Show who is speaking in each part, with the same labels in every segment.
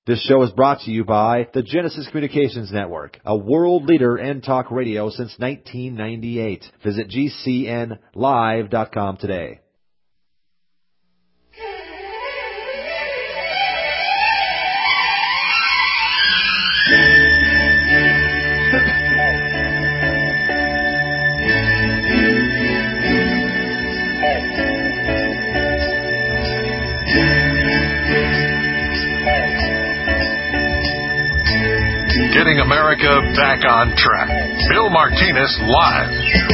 Speaker 1: This show is brought to you by the Genesis Communications Network, a world leader in talk radio since 1998. Visit GCNlive.com today.
Speaker 2: Getting America back on track. Bill Martinez live.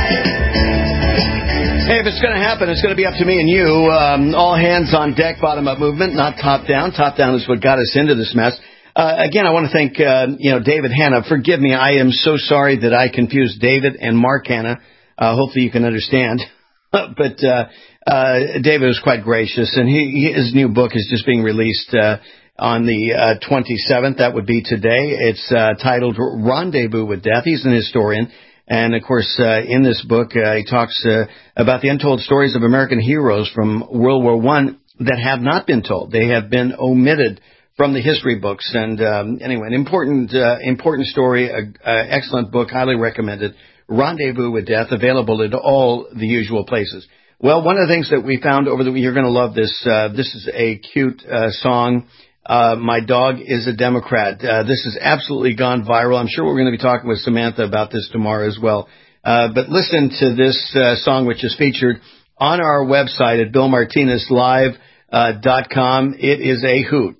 Speaker 3: Hey, if it's going to happen, it's going to be up to me and you. All hands on deck, bottom-up movement, not top-down. Top-down is what got us into this mess. Again, I want to thank, David Hanna. Forgive me, I am so sorry that I confused David and Mark Hanna. Hopefully you can understand. But David was quite gracious, and his new book is just being released on the 27th. That would be today. It's titled Rendezvous with Death. He's an historian. And, of course, in this book, he talks about the untold stories of American heroes from World War I that have not been told. They have been omitted from the history books. And anyway, an important story, excellent book, highly recommended. Rendezvous with Death, available at all the usual places. Well, one of the things that we found over the week, you're going to love this. This is a cute song. My Dog is a Democrat. This has absolutely gone viral. I'm sure we're going to be talking with Samantha about this tomorrow as well. But listen to this song, which is featured on our website at BillMartinezLive.com. It is a hoot.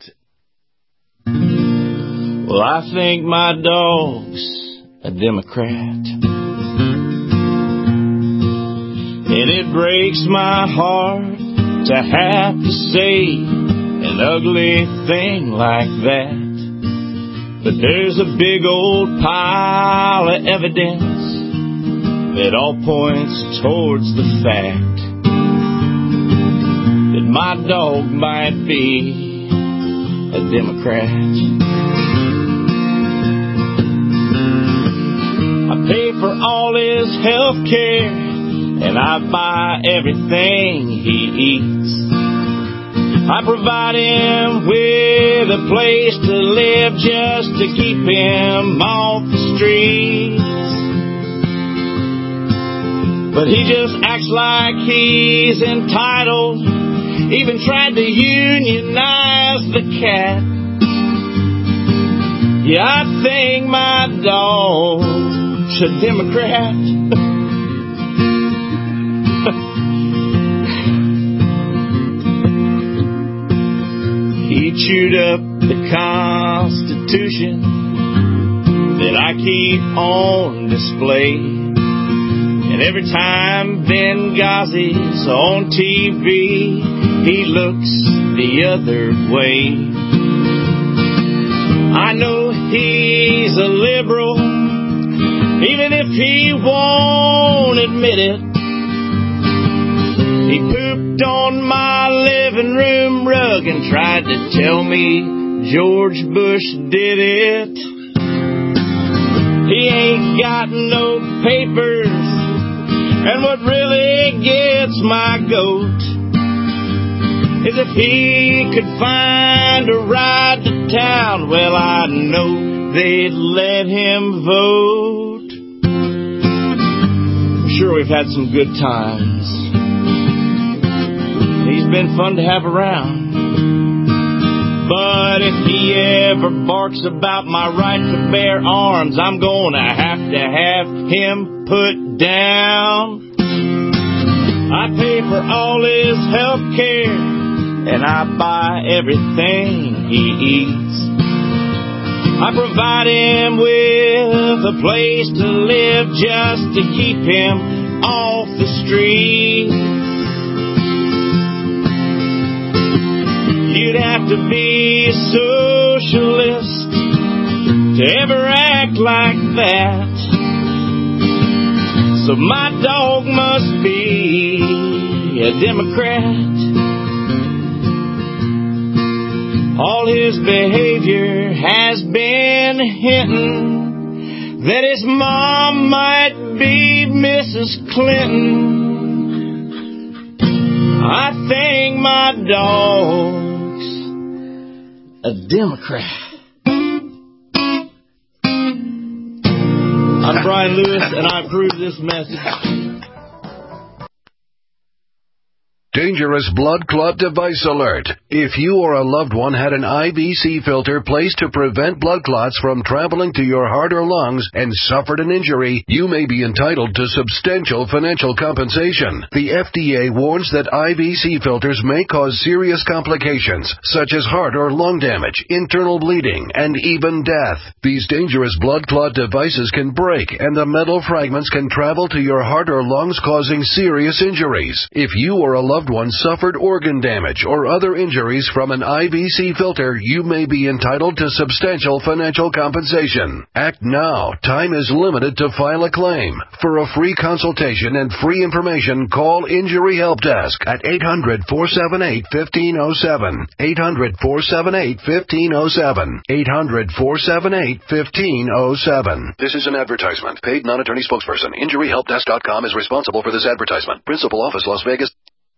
Speaker 4: Well, I think my dog's a Democrat, and it breaks my heart to have to say an ugly thing like that. But there's a big old pile of evidence that all points towards the fact that my dog might be a Democrat. I pay for all his health care, and I buy everything he eats. I provide him with a place to live just to keep him off the streets. But he just acts like he's entitled, even tried to unionize the cat. Yeah, I think my dog's a Democrat. He chewed up the Constitution that I keep on display. And every time Benghazi's on TV, he looks the other way. I know he's a liberal, even if he won't admit it. He pooped on my living room rug and tried to tell me George Bush did it. He ain't got no papers, and what really gets my goat is if he could find a ride to town, well, I know they'd let him vote. I'm sure we've had some good times. He's been fun to have around. But if he ever barks about my right to bear arms, I'm gonna have him put down. I pay for all his health care, and I buy everything he eats. I provide him with a place to live just to keep him off the street. You'd have to be a socialist to ever act like that. So my dog must be a Democrat. All his behavior has been hinting that his mom might be Mrs. Clinton. I think my dog's a Democrat. I'm Brian Lewis, and I approve this message.
Speaker 2: Dangerous blood clot device alert. If you or a loved one had an IVC filter placed to prevent blood clots from traveling to your heart or lungs and suffered an injury, you may be entitled to substantial financial compensation. The FDA warns that IVC filters may cause serious complications, such as heart or lung damage, internal bleeding, and even death. These dangerous blood clot devices can break, and the metal fragments can travel to your heart or lungs, causing serious injuries. If you or a loved one suffered organ damage or other injuries from an IVC filter, you may be entitled to substantial financial compensation. Act now. Time is limited to file a claim. For a free consultation and free information, call Injury Help Desk at 800-478-1507. 800-478-1507. 800-478-1507. This is an advertisement. Paid non-attorney spokesperson. InjuryHelpDesk.com is responsible for this advertisement. Principal office, Las Vegas.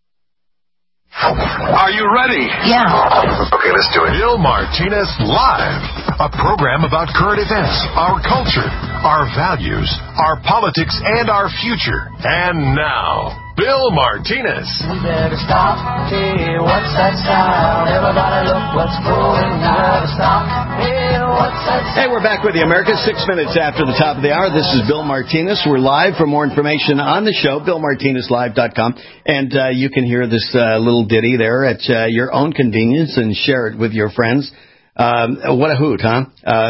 Speaker 5: Are you ready?
Speaker 6: Yeah.
Speaker 5: Okay, let's do it. Bill Martinez Live, a program about current events, our culture, our values, our politics, and our future. And now, Bill Martinez.
Speaker 6: We better stop. Hey, what's that sound? Everybody look what's going on. Stop. Hey, what's that sound?
Speaker 3: Hey, we're back with you, America. 6 minutes after the top of the hour. This is Bill Martinez. We're live. For more information on the show, BillMartinezLive.com. And you can hear this little ditty there at your own convenience and share it with your friends. What a hoot, huh?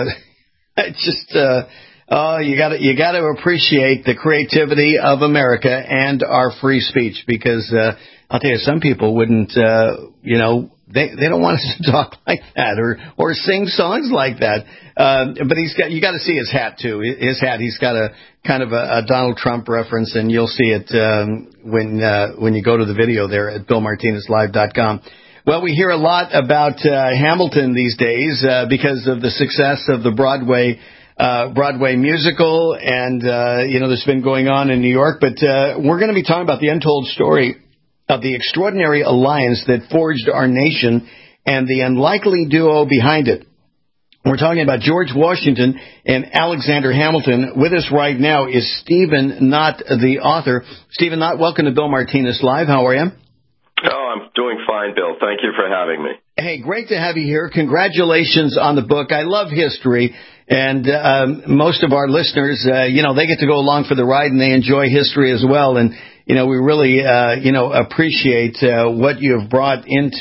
Speaker 3: It's just... you got to appreciate the creativity of America and our free speech, because I'll tell you, some people wouldn't, they don't want us to talk like that or sing songs like that. But you got to see his hat too. His hat, he's got a kind of a Donald Trump reference, and you'll see it when you go to the video there at BillMartinezLive.com. Well, we hear a lot about Hamilton these days because of the success of the Broadway musical, and there's been going on in New York, but we're going to be talking about the untold story of the extraordinary alliance that forged our nation and the unlikely duo behind it. We're talking about George Washington and Alexander Hamilton. With us right now is Stephen Knott, the author. Stephen Knott, welcome to Bill Martinez Live. How are you?
Speaker 7: Oh, I'm doing fine, Bill. Thank you for having me.
Speaker 3: Hey, great to have you here. Congratulations on the book. I love history, and most of our listeners, they get to go along for the ride, and they enjoy history as well. And we really, appreciate what you have brought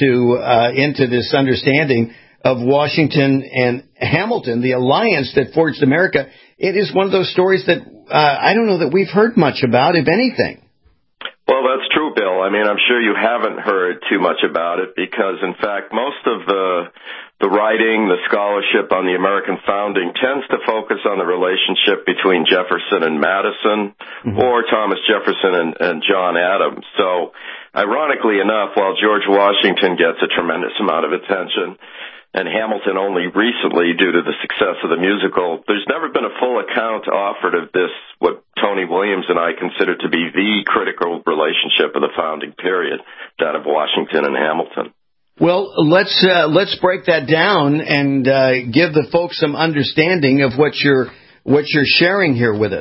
Speaker 3: into this understanding of Washington and Hamilton, the alliance that forged America. It is one of those stories that I don't know that we've heard much about, if anything.
Speaker 7: Well, that's true, Bill. I mean, I'm sure you haven't heard too much about it because, in fact, most of the writing, the scholarship on the American founding tends to focus on the relationship between Jefferson and Madison, or Thomas Jefferson and John Adams. So, ironically enough, while George Washington gets a tremendous amount of attention, and Hamilton only recently due to the success of the musical, there's never been a full account offered of this, what Tony Williams and I consider to be the critical relationship of the founding period, that of Washington and Hamilton.
Speaker 3: Well, let's break that down and give the folks some understanding of what you're sharing here with us.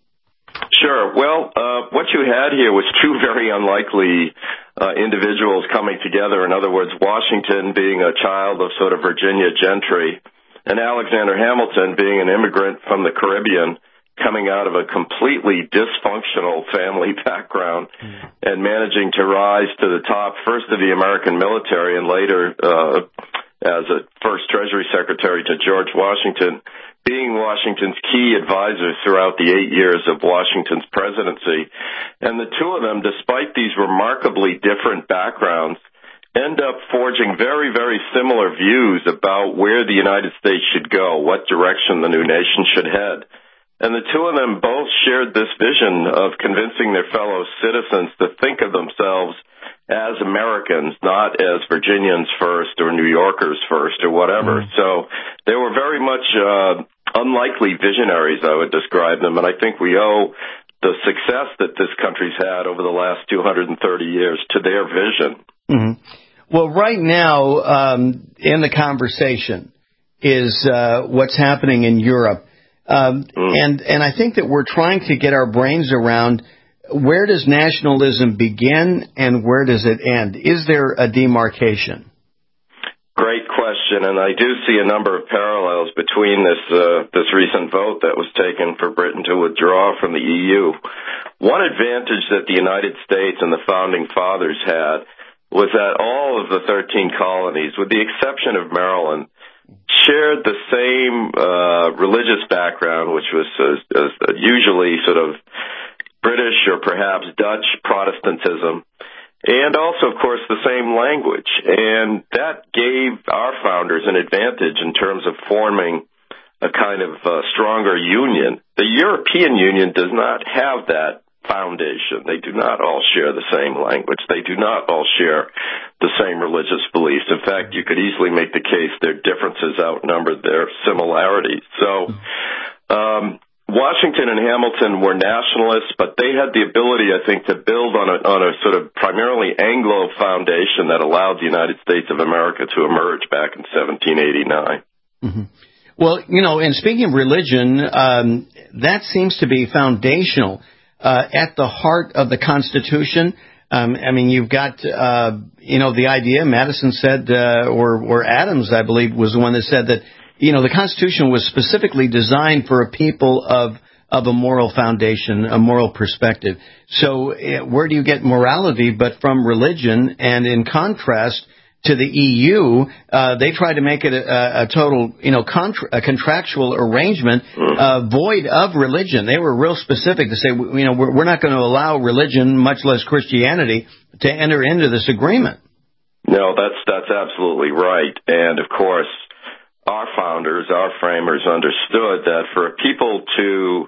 Speaker 7: Sure. Well, what you had here was two very unlikely individuals coming together. In other words, Washington being a child of sort of Virginia gentry, and Alexander Hamilton being an immigrant from the Caribbean, coming out of a completely dysfunctional family background and managing to rise to the top, first of the American military and later as a first Treasury Secretary to George Washington, being Washington's key advisor throughout the 8 years of Washington's presidency. And the two of them, despite these remarkably different backgrounds, end up forging very, very similar views about where the United States should go, what direction the new nation should head. And the two of them both shared this vision of convincing their fellow citizens to think of themselves as Americans, not as Virginians first or New Yorkers first or whatever. So they were very much unlikely visionaries, I would describe them. And I think we owe the success that this country's had over the last 230 years to their vision.
Speaker 3: Well, right now, in the conversation is what's happening in Europe. And I think that we're trying to get our brains around where does nationalism begin and where does it end? Is there a demarcation?
Speaker 7: Great question, and I do see a number of parallels between this recent vote that was taken for Britain to withdraw from the EU. One advantage that the United States and the Founding Fathers had was that all of the 13 colonies, with the exception of Maryland, shared the same religious background, which was usually sort of British or perhaps Dutch Protestantism, and also, of course, the same language. And that gave our founders an advantage in terms of forming a kind of stronger union. The European Union does not have that foundation. They do not all share the same language. They do not all share the same religious beliefs. In fact, you could easily make the case their differences outnumbered their similarities. So, Washington and Hamilton were nationalists, but they had the ability, I think, to build on a sort of primarily Anglo foundation that allowed the United States of America to emerge back in 1789.
Speaker 3: Mm-hmm. Well, and speaking of religion, that seems to be foundational at the heart of the Constitution. I mean, you've got, the idea, Madison said, or Adams, I believe, was the one that said that, the Constitution was specifically designed for a people of a moral foundation, a moral perspective. So where do you get morality but from religion? And in contrast to the EU, they tried to make it a total, a contractual arrangement void of religion. They were real specific to say, we're not going to allow religion, much less Christianity, to enter into this agreement.
Speaker 7: No, that's absolutely right. And of course, our founders, our framers understood that for people to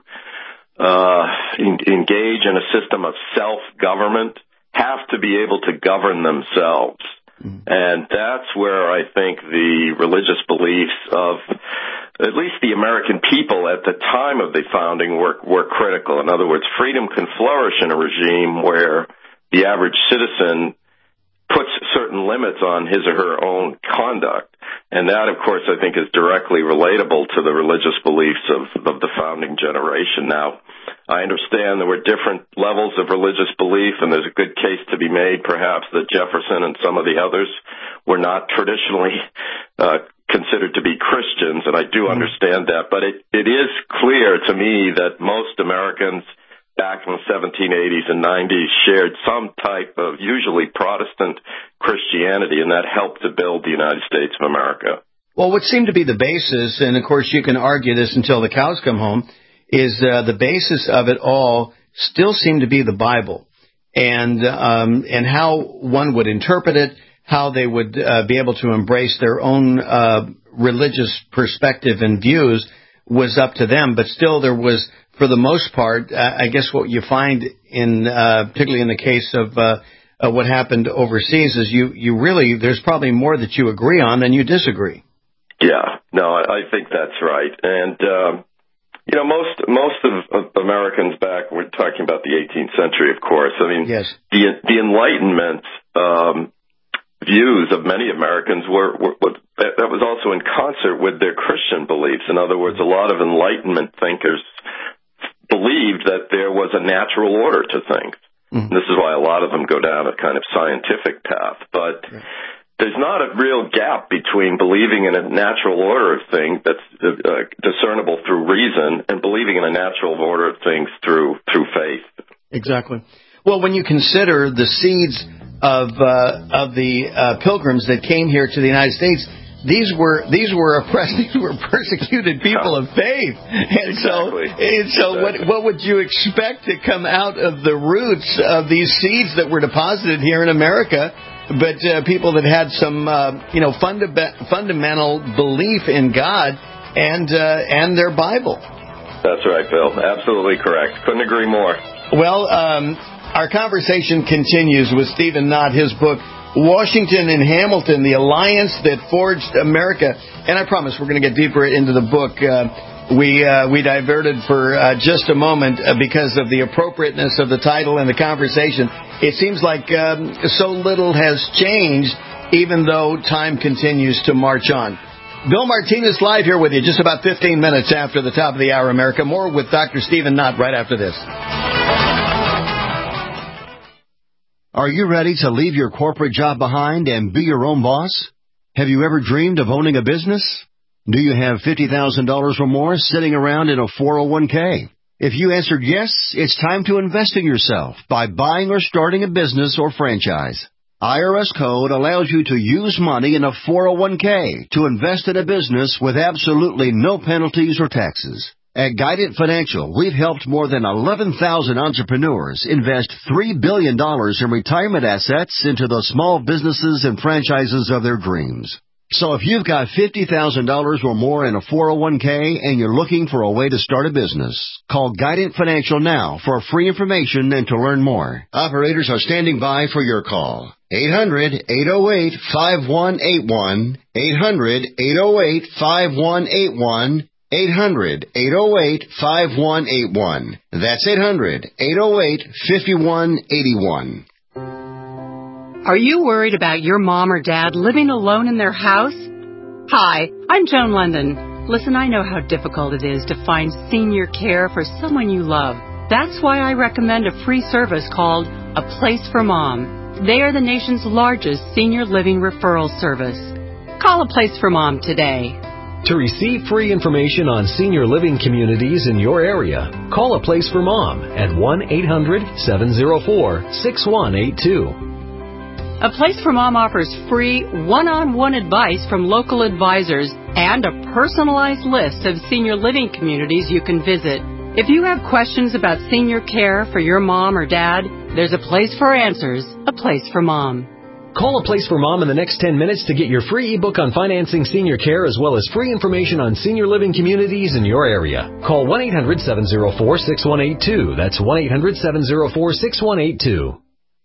Speaker 7: engage in a system of self-government, have to be able to govern themselves. Mm-hmm. And that's where I think the religious beliefs of at least the American people at the time of the founding were critical. In other words, freedom can flourish in a regime where the average citizen puts certain limits on his or her own conduct. And that, of course, I think is directly relatable to the religious beliefs of the founding generation. Now, I understand there were different levels of religious belief, and there's a good case to be made, perhaps, that Jefferson and some of the others were not traditionally considered to be Christians, and I do understand that. But it is clear to me that most Americans back in the 1780s and 90s shared some type of usually Protestant Christianity, and that helped to build the United States of America.
Speaker 3: Well, what seemed to be the basis, and of course you can argue this until the cows come home, is the basis of it all still seemed to be the Bible, and how one would interpret it, how they would be able to embrace their own religious perspective and views was up to them. But still, there was, for the most part, I guess what you find in, particularly in the case of what happened overseas, is you really, there's probably more that you agree on than you disagree.
Speaker 7: Yeah, no, I think that's right. And, most of Americans back, we're talking about the 18th century, of course. I mean,
Speaker 3: yes.
Speaker 7: The Enlightenment views of many Americans that was also in concert with their Christian beliefs. In other words, a lot of Enlightenment thinkers believed that there was a natural order to things. Mm-hmm. This is why a lot of them go down a kind of scientific path. But there's not a real gap between believing in a natural order of things that's discernible through reason and believing in a natural order of things through faith.
Speaker 3: Exactly. Well, when you consider the seeds of the pilgrims that came here to the United States, these were oppressed, these were persecuted people of faith, and
Speaker 7: exactly.
Speaker 3: What would you expect to come out of the roots of these seeds that were deposited here in America? But people that had some fundamental belief in God and their Bible.
Speaker 7: That's right, Bill. Absolutely correct. Couldn't agree more.
Speaker 3: Well, our conversation continues with Stephen Knott, his book, Washington and Hamilton, the Alliance That Forged America. And I promise we're going to get deeper into the book. We diverted for just a moment because of the appropriateness of the title and the conversation. It seems like so little has changed even though time continues to march on. Bill Martinez live here with you just about 15 minutes after the top of the hour, America. More with Dr. Stephen Knott right after this.
Speaker 8: Are you ready to leave your corporate job behind and be your own boss? Have you ever dreamed of owning a business? Do you have $50,000 or more sitting around in a 401k? If you answered yes, it's time to invest in yourself by buying or starting a business or franchise. IRS Code allows you to use money in a 401k to invest in a business with absolutely no penalties or taxes. At Guidant Financial, we've helped more than 11,000 entrepreneurs invest $3 billion in retirement assets into the small businesses and franchises of their dreams. So if you've got $50,000 or more in a 401k and you're looking for a way to start a business, call Guidant Financial now for free information and to learn more. Operators are standing by for your call. 800-808-5181. 800-808-5181. 800-808-5181. That's 800-808-5181.
Speaker 9: Are you worried about your mom or dad living alone in their house? Hi, I'm Joan London. Listen, I know how difficult it is to find senior care for someone you love. That's why I recommend a free service called A Place for Mom. They are the nation's largest senior living referral service. Call A Place for Mom today.
Speaker 10: To receive free information on senior living communities in your area, call A Place for Mom at 1-800-704-6182.
Speaker 9: A Place for Mom offers free one-on-one advice from local advisors and a personalized list of senior living communities you can visit. If you have questions about senior care for your mom or dad, there's a place for answers, A Place for Mom.
Speaker 10: Call A Place for Mom in the next 10 minutes to get your free ebook on financing senior care as well as free information on senior living communities in your area. Call 1-800-704-6182. That's 1-800-704-6182.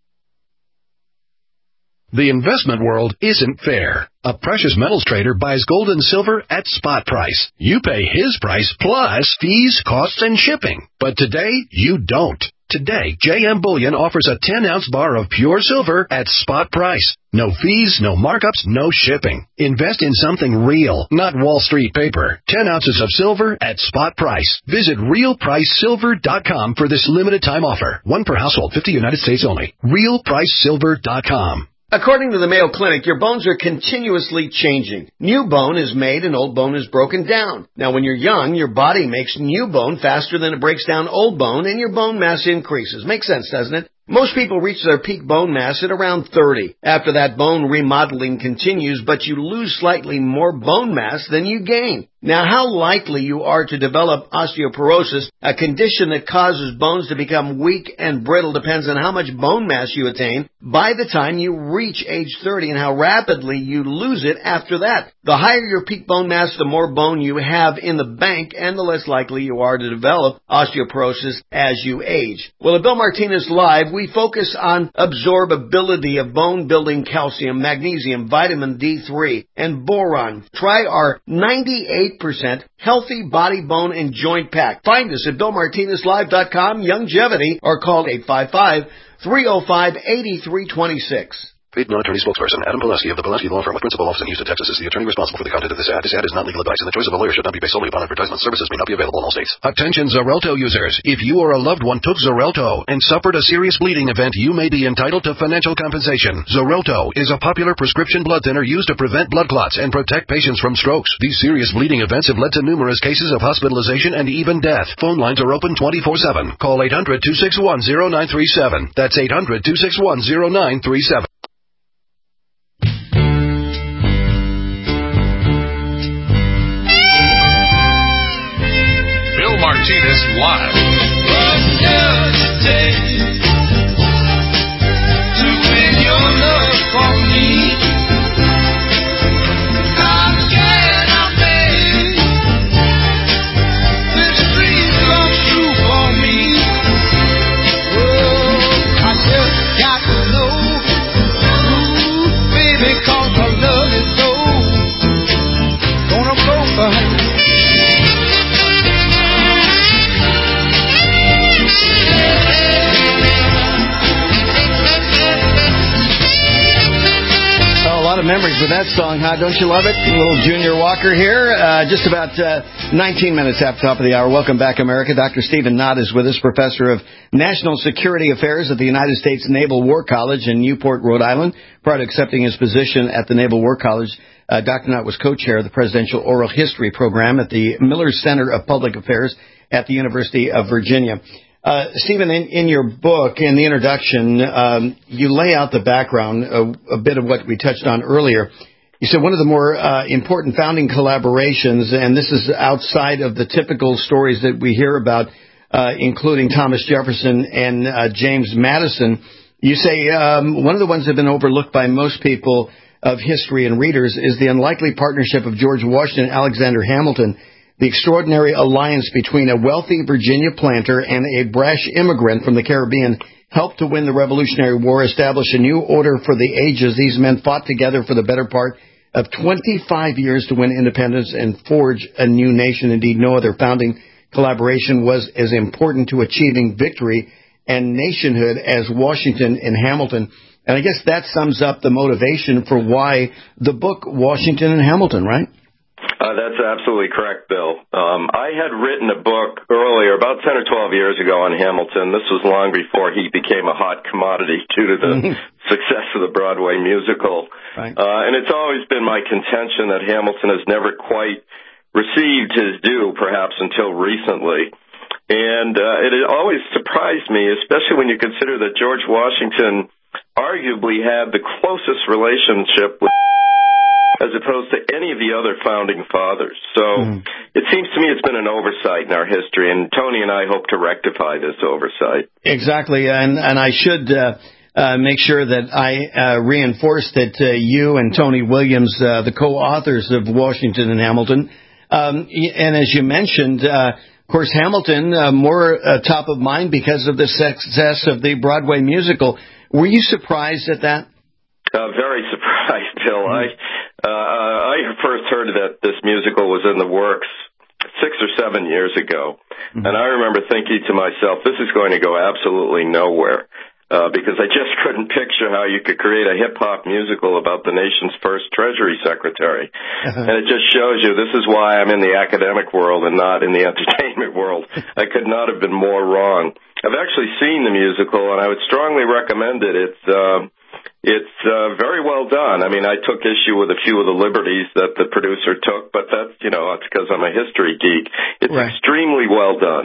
Speaker 2: The investment world isn't fair. A precious metals trader buys gold and silver at spot price. You pay his price plus fees, costs, and shipping. But today, you don't. Today, JM Bullion offers a 10-ounce bar of pure silver at spot price. No fees, no markups, no shipping. Invest in something real, not Wall Street paper. 10 ounces of silver at spot price. Visit RealPriceSilver.com for this limited time offer. One per household, 50 United States only. RealPriceSilver.com.
Speaker 3: According to the Mayo Clinic, your bones are continuously changing. New bone is made and old bone is broken down. Now, when you're young, your body makes new bone faster than it breaks down old bone, and your bone mass increases. Makes sense, doesn't it? Most people reach their peak bone mass at around 30. After that, bone remodeling continues, but you lose slightly more bone mass than you gain. Now, how likely you are to develop osteoporosis, a condition that causes bones to become weak and brittle, depends on how much bone mass you attain by the time you reach age 30 and how rapidly you lose it after that. The higher your peak bone mass, the more bone you have in the bank, and the less likely you are to develop osteoporosis as you age. Well, at Bill Martinez Live, we focus on absorbability of bone-building calcium, magnesium, vitamin D3, and boron. Try our 98% healthy body, bone, and joint pack. Find us at BillMartinezLive.com, Youngevity, or call 855-305-8326.
Speaker 2: Paid non-attorney spokesperson Adam Pulaski of the Pulaski Law Firm with principal office in Houston, Texas, is the attorney responsible for the content of this ad. This ad is not legal advice, and the choice of a lawyer should not be based solely upon advertisement. Services may not be available in all states. Attention Xarelto users. If you or a loved one took Xarelto and suffered a serious bleeding event, you may be entitled to financial compensation. Xarelto is a popular prescription blood thinner used to prevent blood clots and protect patients from strokes. These serious bleeding events have led to numerous cases of hospitalization and even death. Phone lines are open 24/7. Call 800-261-0937. That's 800-261-0937.
Speaker 5: Martinez Live.
Speaker 6: What does it take to win your love for me? How can I make this dream come true for me? Oh, I just got to know, ooh, baby, 'cause her love is so gonna blow for her.
Speaker 3: with that song, huh? Don't you love it? A little Junior Walker here. Just about 19 minutes after top of the hour. Welcome back, America. Dr. Stephen Knott is with us, professor of National Security Affairs at the United States Naval War College in Newport, Rhode Island. Prior to accepting his position at the Naval War College, Dr. Knott was co-chair of the Presidential Oral History Program at the Miller Center of Public Affairs at the University of Virginia. Stephen, in your book, in the introduction, you lay out the background, a bit of what we touched on earlier. You said one of the more important founding collaborations, and this is outside of the typical stories that we hear about, including Thomas Jefferson and James Madison. You say one of the ones that have been overlooked by most people of history and readers is the unlikely partnership of George Washington and Alexander Hamilton. The extraordinary alliance between a wealthy Virginia planter and a brash immigrant from the Caribbean helped to win the Revolutionary War, establish a new order for the ages. These men fought together for the better part of 25 years to win independence and forge a new nation. Indeed, no other founding collaboration was as important to achieving victory and nationhood as Washington and Hamilton. And I guess that sums up the motivation for why the book Washington and Hamilton, right?
Speaker 7: That's absolutely correct, Bill. I had written a book earlier, about 10 or 12 years ago, on Hamilton. This was long before he became a hot commodity due to the success of the Broadway musical.
Speaker 3: Right.
Speaker 7: And it's always been my contention that Hamilton has never quite received his due, perhaps until recently. And it always surprised me, especially when you consider that George Washington arguably had the closest relationship with as opposed to any of the other founding fathers. So it seems to me it's been an oversight in our history, and Tony and I hope to rectify this oversight.
Speaker 3: Exactly, and I should make sure that I reinforce that you and Tony Williams, the co-authors of Washington and Hamilton, and as you mentioned, of course, Hamilton, more top of mind because of the success of the Broadway musical. Were you surprised at that?
Speaker 7: Very surprised, Bill. I first heard that this musical was in the works 6 or 7 years ago, and I remember thinking to myself, this is going to go absolutely nowhere, because I just couldn't picture how you could create a hip-hop musical about the nation's first Treasury Secretary. And it just shows you this is why I'm in the academic world and not in the entertainment world. I could not have been more wrong. I've actually seen the musical, and I would strongly recommend it. It's very well done. I mean, I took issue with a few of the liberties that the producer took, but that's because I'm a history geek. It's extremely well done.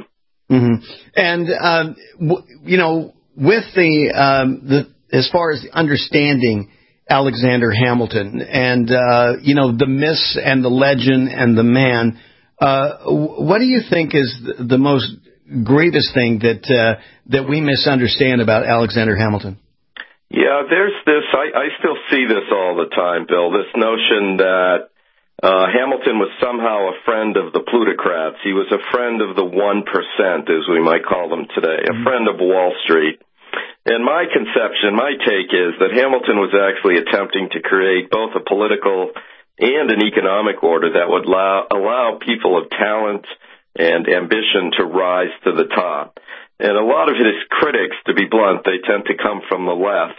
Speaker 3: And, with the as far as understanding Alexander Hamilton and, the myths and the legend and the man, what do you think is the most greatest thing that we misunderstand about Alexander Hamilton?
Speaker 7: Yeah, there's this, I still see this all the time, Bill, this notion that Hamilton was somehow a friend of the plutocrats. He was a friend of the 1%, as we might call them today, a friend of Wall Street. And my conception, my take is that Hamilton was actually attempting to create both a political and an economic order that would allow people of talent and ambition to rise to the top. And a lot of his critics, to be blunt, they tend to come from the left,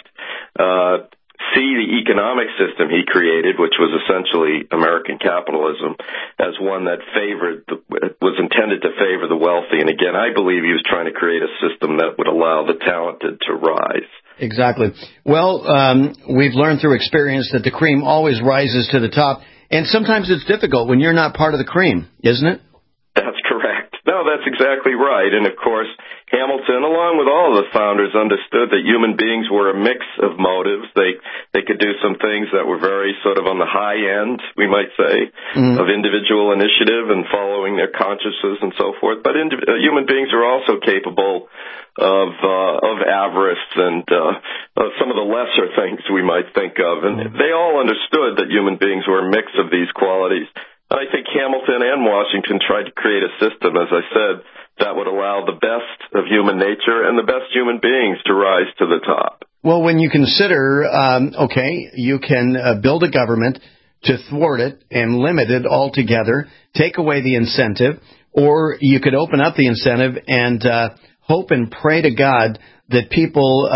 Speaker 7: see the economic system he created, which was essentially American capitalism, as one that was intended to favor the wealthy. And again, I believe he was trying to create a system that would allow the talented to rise.
Speaker 3: Exactly. Well, we've learned through experience that the cream always rises to the top, and sometimes it's difficult when you're not part of the cream, isn't it?
Speaker 7: That's correct. No, that's exactly right. And of course, Hamilton, along with all of the founders, understood that human beings were a mix of motives. They could do some things that were very sort of on the high end, we might say, of individual initiative and following their consciences and so forth. But human beings are also capable of avarice and some of the lesser things we might think of. And they all understood that human beings were a mix of these qualities. I think Hamilton and Washington tried to create a system, as I said, that would allow the best of human nature and the best human beings to rise to the top.
Speaker 3: Well, when you consider, you can build a government to thwart it and limit it altogether, take away the incentive, or you could open up the incentive and hope and pray to God that people,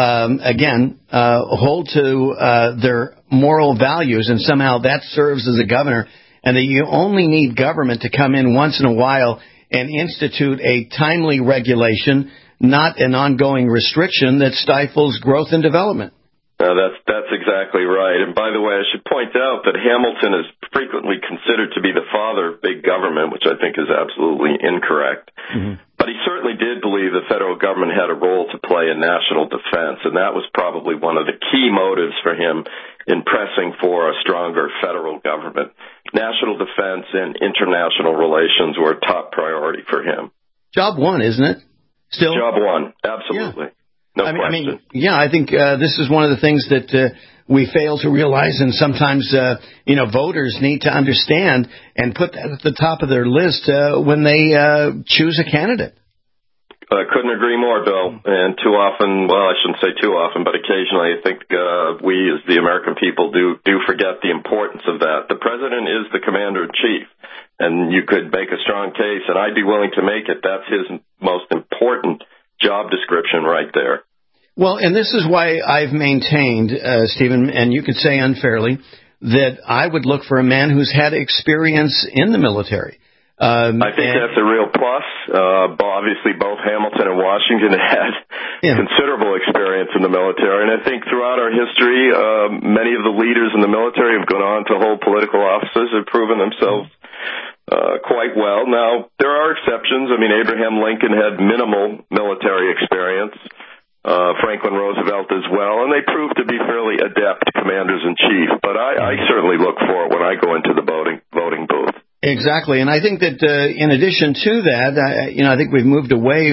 Speaker 3: hold to their moral values, and somehow that serves as a governor, and that you only need government to come in once in a while and institute a timely regulation, not an ongoing restriction that stifles growth and development.
Speaker 7: That's exactly right. And by the way, I should point out that Hamilton is frequently considered to be the father of big government, which I think is absolutely incorrect. Mm-hmm. But he certainly did believe the federal government had a role to play in national defense, and that was probably one of the key motives for him in pressing for a stronger federal government. National defense and international relations were a top priority for him.
Speaker 3: Job one, isn't it? Still?
Speaker 7: Job one, absolutely.
Speaker 3: Yeah.
Speaker 7: No question.
Speaker 3: I think this is one of the things that we fail to realize, and sometimes, voters need to understand and put that at the top of their list when they choose a candidate.
Speaker 7: I couldn't agree more, Bill. And too often, well, I shouldn't say too often, but occasionally I think we as the American people do forget the importance of that. The president is the commander-in-chief, and you could make a strong case, and I'd be willing to make it. That's his most important job description right there.
Speaker 3: Well, and this is why I've maintained, Stephen, and you could say unfairly, that I would look for a man who's had experience in the military.
Speaker 7: I think that's a real plus. Obviously, both Hamilton and Washington had considerable experience in the military, and I think throughout our history, many of the leaders in the military have gone on to hold political offices, have proven themselves quite well. Now, there are exceptions. I mean, Abraham Lincoln had minimal military experience. Franklin Roosevelt as well, and they proved to be fairly adept commanders-in-chief. But I certainly look for it when I go into the voting booth.
Speaker 3: Exactly, and I think that in addition to that, I think we've moved away,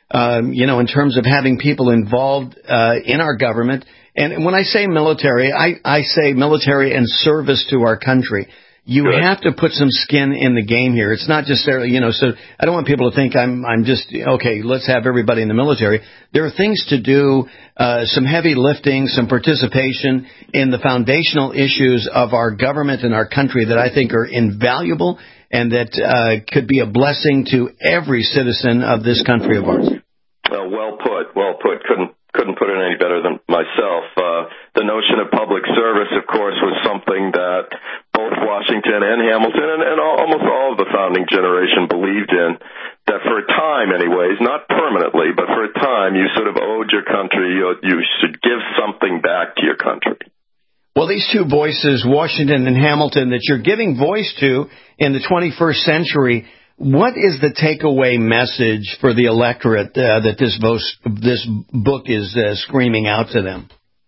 Speaker 3: in terms of having people involved in our government. And when I say military, I say military and service to our country. You have to put some skin in the game here. It's not just, so I don't want people to think I'm just, okay, let's have everybody in the military. There are things to do, some heavy lifting, some participation in the foundational issues of our government and our country that I think are invaluable and that could be a blessing to every citizen of this country of ours.
Speaker 7: Well put. Couldn't put it any better than myself. The notion of public service, of course, was something that both Washington and Hamilton and almost all of the founding generation believed in, that for a time anyways, not permanently, but for a time, you sort of owed your country, you should give something back to your country.
Speaker 3: Well, these two voices, Washington and Hamilton, that you're giving voice to in the 21st century, what is the takeaway message for the electorate that this book is screaming out to them?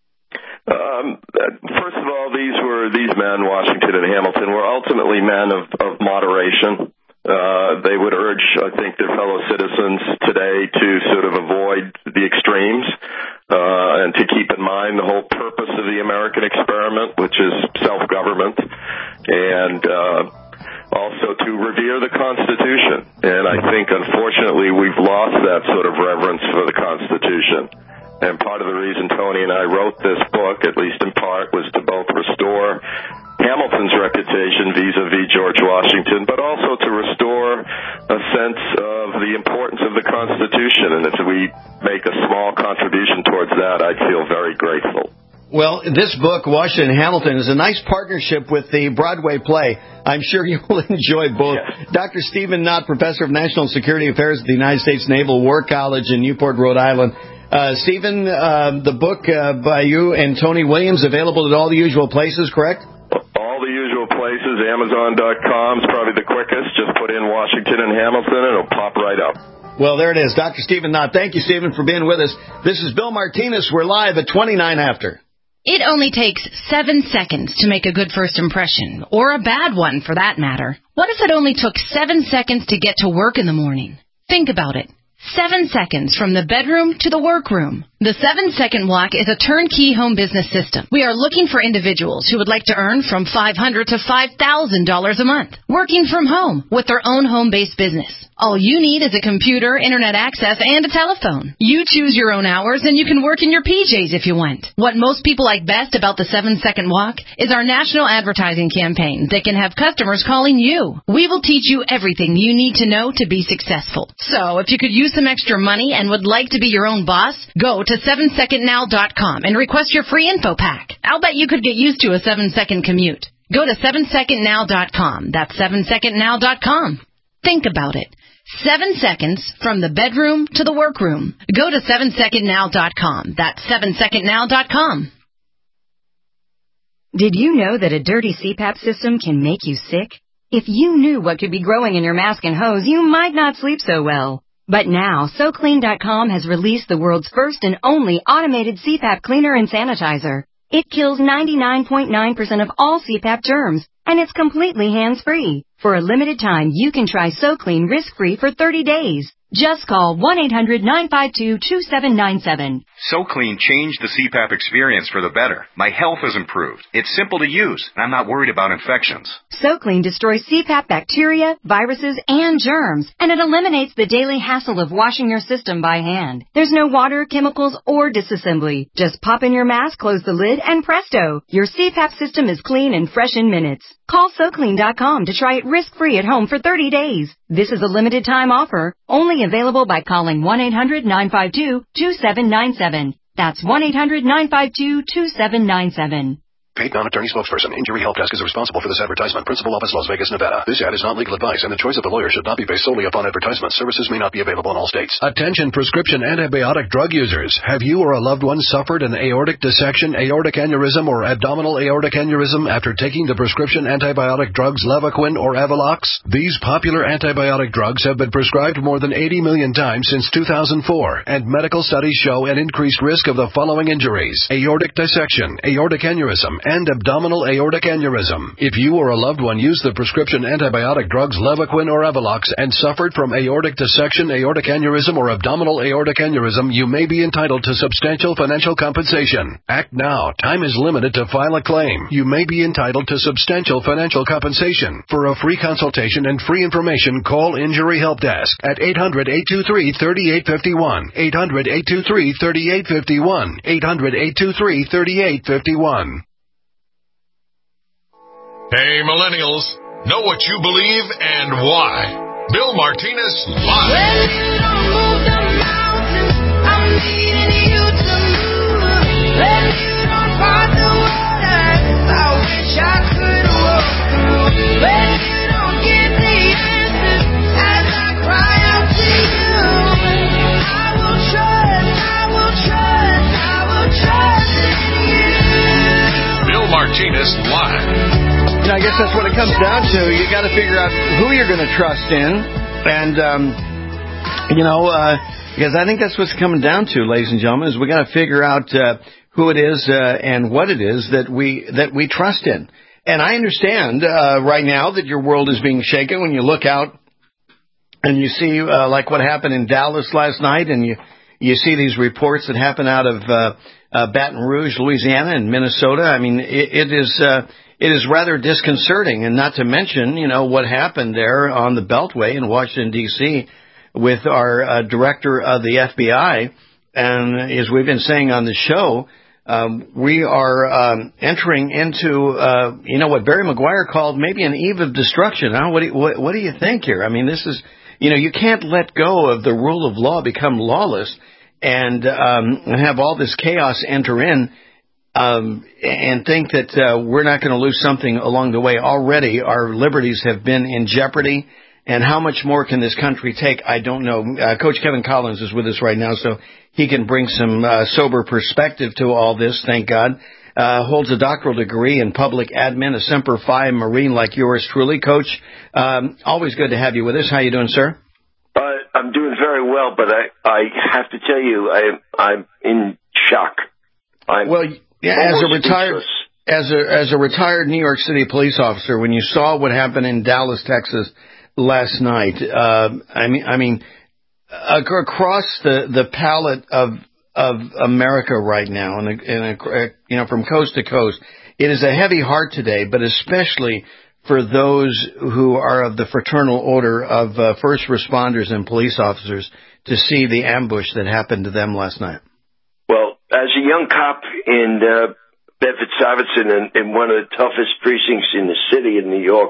Speaker 7: First of all, these men, Washington and Hamilton, were ultimately men of moderation. They would urge, I think, their fellow citizens today to sort of avoid the extremes and to keep in mind the whole purpose of the American experiment, which is self-government, and also to revere the Constitution. And I think, unfortunately, we've lost that sort of reverence for the Constitution. And part of the reason Tony and I wrote this book, at least in part, was to both restore Hamilton's reputation vis-a-vis George Washington, but also to restore a sense of the importance of the Constitution. And if we make a small contribution towards that, I'd feel very grateful.
Speaker 3: Well, this book, Washington and Hamilton, is a nice partnership with the Broadway play. I'm sure you will enjoy both. Yeah. Dr. Stephen Knott, Professor of National Security Affairs at the United States Naval War College in Newport, Rhode Island. Stephen, the book by you and Tony Williams, available at all the usual places, correct?
Speaker 7: All the usual places. Amazon.com is probably the quickest. Just put in Washington and Hamilton, and it'll pop right up.
Speaker 3: Well, there it is. Dr. Stephen Knott. Thank you, Stephen, for being with us. This is Bill Martinez. We're live at 29 after.
Speaker 11: It only takes 7 seconds to make a good first impression, or a bad one for that matter. What if it only took 7 seconds to get to work in the morning? Think about it. 7 seconds from the bedroom to the workroom. The 7-Second Block is a turnkey home business system. We are looking for individuals who would like to earn from $500 to $5,000 a month, working from home with their own home-based business. All you need is a computer, internet access, and a telephone. You choose your own hours, and you can work in your PJs if you want. What most people like best about the 7-Second Walk is our national advertising campaign that can have customers calling you. We will teach you everything you need to know to be successful. So, if you could use some extra money and would like to be your own boss, go to 7secondnow.com and request your free info pack. I'll bet you could get used to a 7-second commute. Go to 7secondnow.com. That's 7secondnow.com. Think about it. 7 seconds from the bedroom to the workroom. Go to 7secondnow.com. That's 7secondnow.com.
Speaker 12: Did you know that a dirty CPAP system can make you sick? If you knew what could be growing in your mask and hose, you might not sleep so well. But now, SoClean.com has released the world's first and only automated CPAP cleaner and sanitizer. It kills 99.9% of all CPAP germs, and it's completely hands-free. For a limited time, you can try SoClean risk-free for 30 days. Just call 1-800-952-2797.
Speaker 13: SoClean changed the CPAP experience for the better. My health has improved. It's simple to use, and I'm not worried about infections.
Speaker 12: SoClean destroys CPAP bacteria, viruses, and germs, and it eliminates the daily hassle of washing your system by hand. There's no water, chemicals, or disassembly. Just pop in your mask, close the lid, and presto! Your CPAP system is clean and fresh in minutes. Call SoClean.com to try it risk-free at home for 30 days. This is a limited-time offer, only available by calling 1-800-952-2797. That's 1-800-952-2797.
Speaker 2: Paid non-attorney spokesperson. Injury Help Desk is responsible for this advertisement. Principal office, Las Vegas, Nevada. This ad is not legal advice, and the choice of a lawyer should not be based solely upon advertisement. Services may not be available in all states. Attention prescription antibiotic drug users. Have you or a loved one suffered an aortic dissection, aortic aneurysm, or abdominal aortic aneurysm after taking the prescription antibiotic drugs Levaquin or Avelox? These popular antibiotic drugs have been prescribed more than 80 million times since 2004, and medical studies show an increased risk of the following injuries: aortic dissection, aortic aneurysm, and abdominal aortic aneurysm. If you or a loved one used the prescription antibiotic drugs Levaquin or Avelox and suffered from aortic dissection, aortic aneurysm, or abdominal aortic aneurysm, you may be entitled to substantial financial compensation. Act now. Time is limited to file a claim. You may be entitled to substantial financial compensation. For a free consultation and free information, call Injury Help Desk at 800-823-3851. 800-823-3851. 800-823-3851.
Speaker 5: Hey, millennials, know what you believe and why. Bill Martinez Live.
Speaker 6: Well, you don't move the mountains, I'm needing you to move. Well, you don't part the waters, I wish I could walk through. Well, you don't give the answers as I cry out to you. I will trust in you.
Speaker 5: Bill Martinez Live.
Speaker 3: I guess that's what it comes down to. You got to figure out who you're going to trust in, and because I think that's what's coming down to, ladies and gentlemen, is we got to figure out who it is and what it is that we trust in. And I understand right now that your world is being shaken when you look out and you see like what happened in Dallas last night, and you see these reports that happen out of Baton Rouge, Louisiana, and Minnesota. I mean, it is rather disconcerting, and not to mention, what happened there on the Beltway in Washington, D.C. with our director of the FBI. And as we've been saying on the show, we are entering into, what Barry Maguire called maybe an eve of destruction. Huh? What do you think here? I mean, this is, you can't let go of the rule of law, become lawless, and have all this chaos enter in. And think that we're not going to lose something along the way. Already, our liberties have been in jeopardy, and how much more can this country take? I don't know. Coach Kevin Collins is with us right now, so he can bring some sober perspective to all this, thank God. Holds a doctoral degree in public admin, a Semper Fi Marine like yours truly. Coach, always good to have you with us. How you doing, sir?
Speaker 14: I'm doing very well, but I have to tell you, I'm in shock.
Speaker 3: As a retired New York City police officer, when you saw what happened in Dallas, Texas last night, across the palette of America right now, and from coast to coast, it is a heavy heart today, but especially for those who are of the fraternal order of first responders and police officers to see the ambush that happened to them last night?
Speaker 14: Well, as a young cop in Bedford-Stuyvesant, in one of the toughest precincts in the city of New York,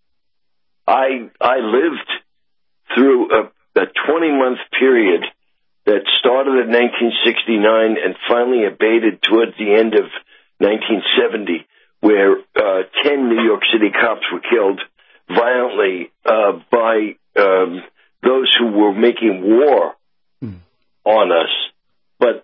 Speaker 14: I lived through a 20-month period that started in 1969 and finally abated towards the end of 1970, where 10 New York City cops were killed violently by those who were making war on us. But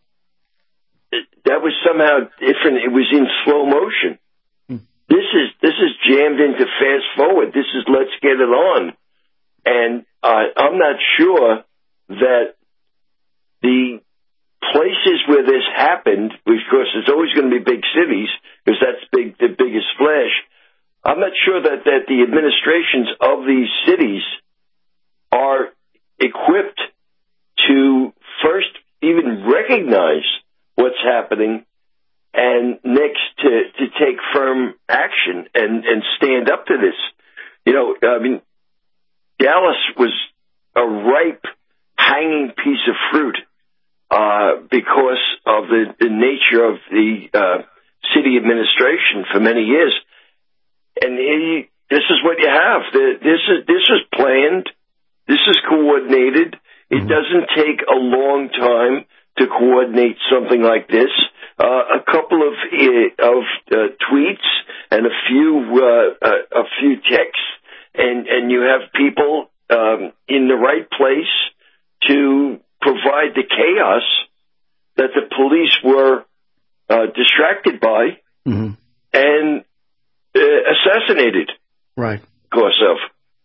Speaker 14: that was somehow different. It was in slow motion. This is jammed into fast forward. This is let's get it on. And I'm not sure that the places where this happened, which of course there's always going to be big cities, because that's the biggest splash. I'm not sure that the administrations of these cities are equipped to first even recognize what's happening, and next to take firm action and stand up to this. You know, I mean, Dallas was a ripe, hanging piece of fruit because of the nature of the city administration for many years. And this is what you have. This is planned. This is coordinated. It doesn't take a long time to coordinate something like this. A couple of tweets and a few texts, and you have people in the right place to provide the chaos that the police were distracted by and assassinated.
Speaker 3: Right.
Speaker 14: Because of.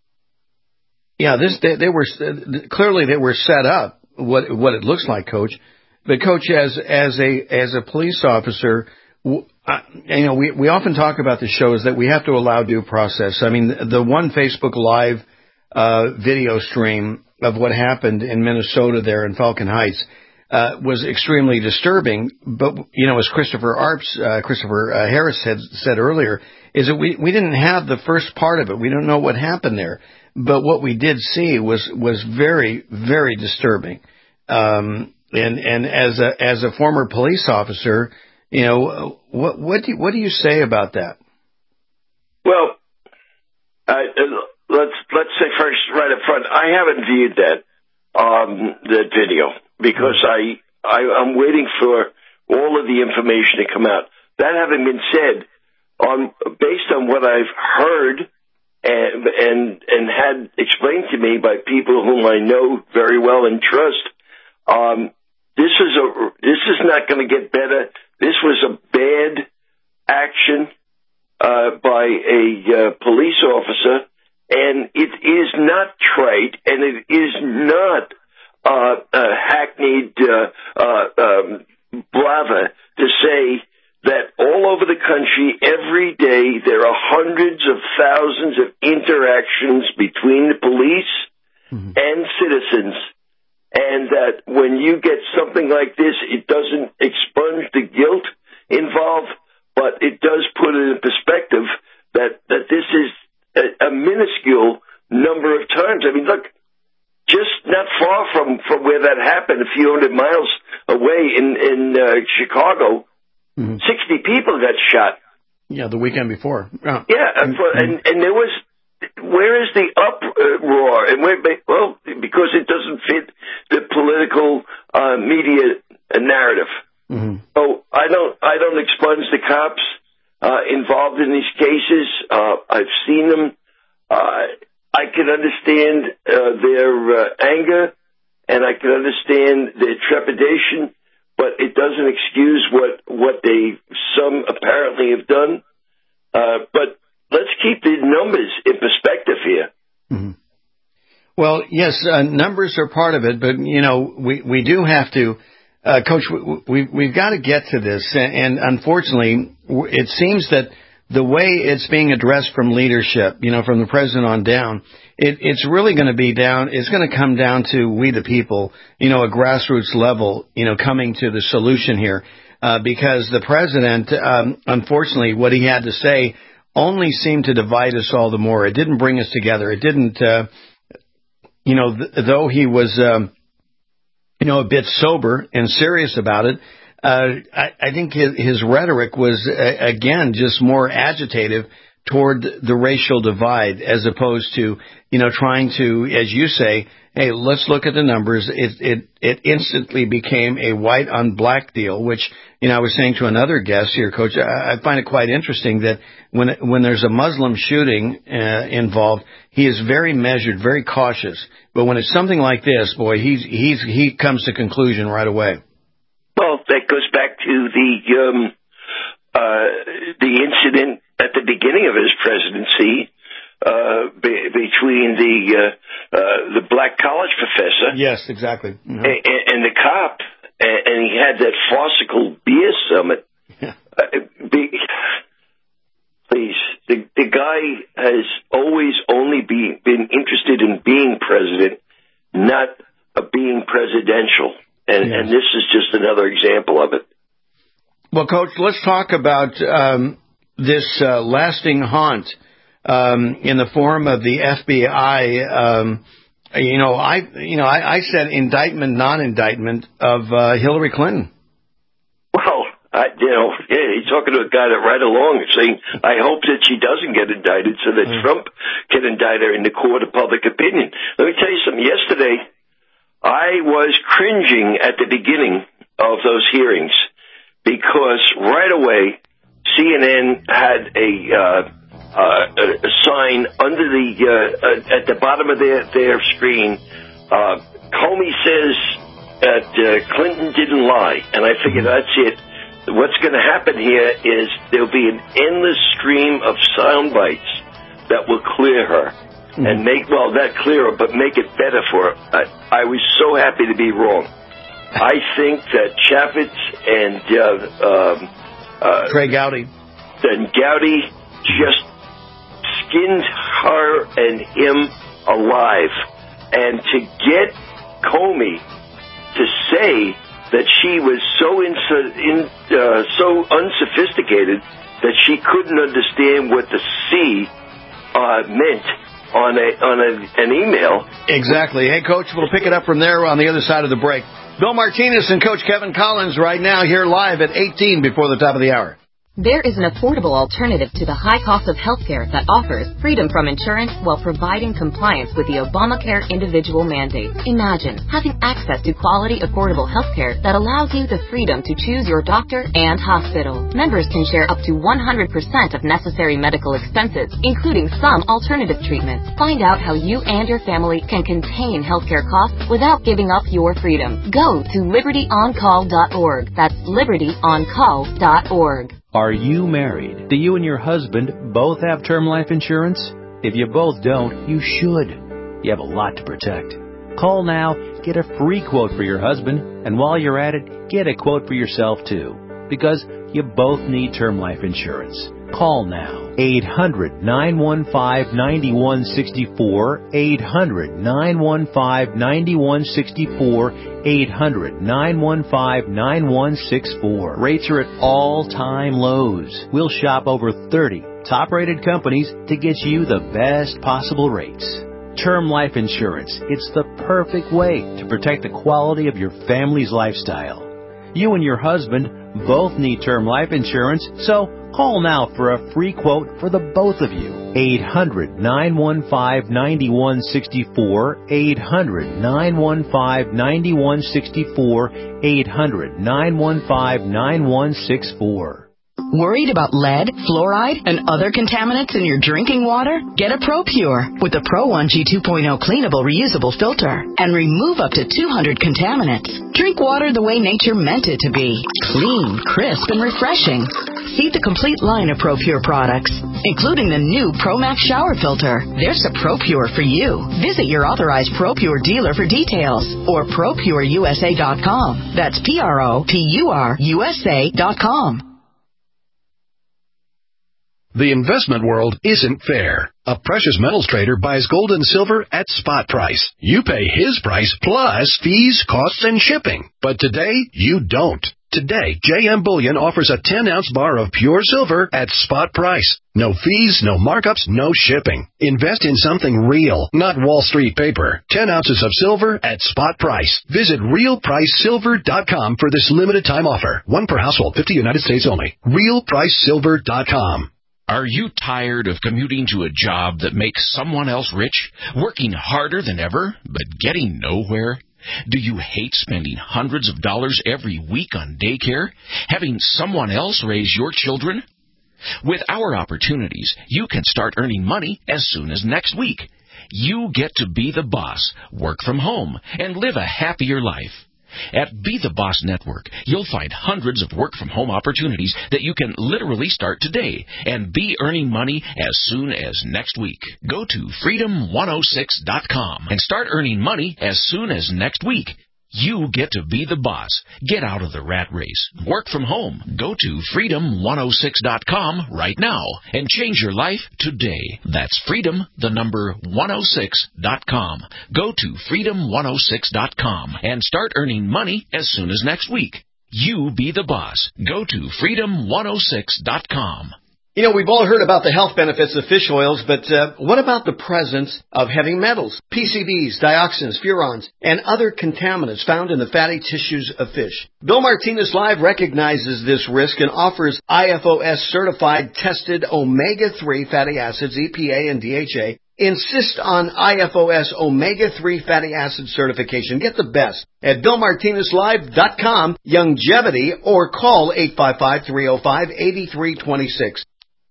Speaker 3: Yeah, they were clearly they were set up. What it looks like, Coach. But Coach, as a police officer, you know, we often talk about the shows that we have to allow due process. I mean, the one Facebook Live video stream of what happened in Minnesota there in Falcon Heights was extremely disturbing. But you know, as Christopher Harris had said earlier, is that we didn't have the first part of it. We don't know what happened there. But what we did see was very, very disturbing. And as a former police officer, you know, what do you say about that? Well,
Speaker 14: let's say first, right up front, I haven't viewed that video because I'm waiting for all of the information to come out. That having been said, based on what I've heard and had explained to me by people whom I know very well and trust, this is not going to get better. This was a bad action by a police officer, and it is not trite, and it is not hackneyed blather to say that all over the country, every day, there are hundreds of thousands of interactions between the police and citizens, and that when you get something like this, it doesn't expunge the guilt involved, but it does put it in perspective that this is a minuscule number of times. I mean, look, just not far from where that happened, a few hundred miles away in Chicago, 60 people got shot.
Speaker 3: Yeah, the weekend before.
Speaker 14: Yeah, and there was, where is the uproar? And well, because it doesn't fit the political media narrative. So I don't expunge the cops involved in these cases. I've seen them. I can understand their anger, and I can understand their trepidation, but it doesn't excuse what some apparently have done. But let's keep the numbers in perspective here.
Speaker 3: Well, yes, numbers are part of it, but you know, we do have to, Coach. We've got to get to this, and unfortunately, it seems that the way it's being addressed from leadership, you know, from the president on down, it's really going to be down. It's going to come down to we the people, you know, a grassroots level, you know, coming to the solution here, because the president, unfortunately, what he had to say only seemed to divide us all the more. It didn't bring us together. It didn't, though he was, a bit sober and serious about it, I think his rhetoric was, again, just more agitative toward the racial divide as opposed to, trying to, as you say, hey, let's look at the numbers. It instantly became a white on black deal, which, I was saying to another guest here, Coach, I find it quite interesting that when there's a Muslim shooting involved, he is very measured, very cautious. But when it's something like this, boy, he comes to conclusion right away.
Speaker 14: Well, that goes back to the incident at the beginning of his presidency between the black college professor.
Speaker 3: Yes, exactly. Mm-hmm.
Speaker 14: And the cop, and he had that farcical beer summit. Please, the guy has always only been interested in being president, not being presidential. And this is just another example of it.
Speaker 3: Well, Coach, let's talk about this lasting haunt in the form of the FBI. I said indictment, non-indictment of Hillary Clinton.
Speaker 14: Well, you're talking to a guy that right along is saying, I hope that she doesn't get indicted so that Trump can indict her in the court of public opinion. Let me tell you something. Yesterday, I was cringing at the beginning of those hearings because right away CNN had a sign under at the bottom of their screen. Comey says that Clinton didn't lie, and I figured that's it. What's going to happen here is there'll be an endless stream of sound bites that will clear her. And not clearer, but make it better for her. I was so happy to be wrong. I think that Chaffetz and
Speaker 3: Trey Gowdy
Speaker 14: just skinned her and him alive. And to get Comey to say that she was so unsophisticated that she couldn't understand what the C meant on an email.
Speaker 3: Exactly. Hey, Coach, we'll pick it up from there on the other side of the break. Bill Martinez and Coach Kevin Collins right now here live at 18 before the top of the hour.
Speaker 12: There is an affordable alternative to the high cost of healthcare that offers freedom from insurance while providing compliance with the Obamacare individual mandate. Imagine having access to quality, affordable healthcare that allows you the freedom to choose your doctor and hospital. Members can share up to 100% of necessary medical expenses, including some alternative treatments. Find out how you and your family can contain healthcare costs without giving up your freedom. Go to libertyoncall.org. That's libertyoncall.org.
Speaker 15: Are you married? Do you and your husband both have term life insurance? If you both don't, you should. You have a lot to protect. Call now, get a free quote for your husband, and while you're at it, get a quote for yourself too. Because you both need term life insurance. Call now. 800-915-9164. 800-915-9164. 800-915-9164. Rates are at all-time lows. We'll shop over 30 top-rated companies to get you the best possible rates. Term life insurance. It's the perfect way to protect the quality of your family's lifestyle. You and your husband both need term life insurance, so call now for a free quote for the both of you. 800-915-9164. 800-915-9164. 800-915-9164.
Speaker 16: Worried about lead, fluoride, and other contaminants in your drinking water? Get a ProPure with the Pro1G 2.0 cleanable reusable filter and remove up to 200 contaminants. Drink water the way nature meant it to be. Clean, crisp, and refreshing. See the complete line of ProPure products, including the new ProMax shower filter. There's a ProPure for you. Visit your authorized ProPure dealer for details or ProPureUSA.com. That's ProPureUSA.com.
Speaker 2: The investment world isn't fair. A precious metals trader buys gold and silver at spot price. You pay his price plus fees, costs, and shipping. But today, you don't. Today, JM Bullion offers a 10-ounce bar of pure silver at spot price. No fees, no markups, no shipping. Invest in something real, not Wall Street paper. 10 ounces of silver at spot price. Visit RealPriceSilver.com for this limited time offer. One per household, 50 United States only. RealPriceSilver.com.
Speaker 17: Are you tired of commuting to a job that makes someone else rich, working harder than ever, but getting nowhere? Do you hate spending hundreds of dollars every week on daycare, having someone else raise your children? With our opportunities, you can start earning money as soon as next week. You get to be the boss, work from home, and live a happier life. At Be the Boss Network, you'll find hundreds of work-from-home opportunities that you can literally start today and be earning money as soon as next week. Go to freedom106.com and start earning money as soon as next week. You get to be the boss. Get out of the rat race. Work from home. Go to freedom106.com right now and change your life today. That's freedom106.com. Go to freedom106.com and start earning money as soon as next week. You be the boss. Go to freedom106.com.
Speaker 3: You know, we've all heard about the health benefits of fish oils, but what about the presence of heavy metals, PCBs, dioxins, furans, and other contaminants found in the fatty tissues of fish? Bill Martinez Live recognizes this risk and offers IFOS-certified tested omega-3 fatty acids, EPA and DHA. Insist on IFOS omega-3 fatty acid certification. Get the best at BillMartinezLive.com, Longevity, or call 855-305-8326.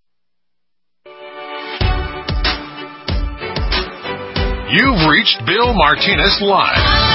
Speaker 5: You've reached Bill Martinez Live.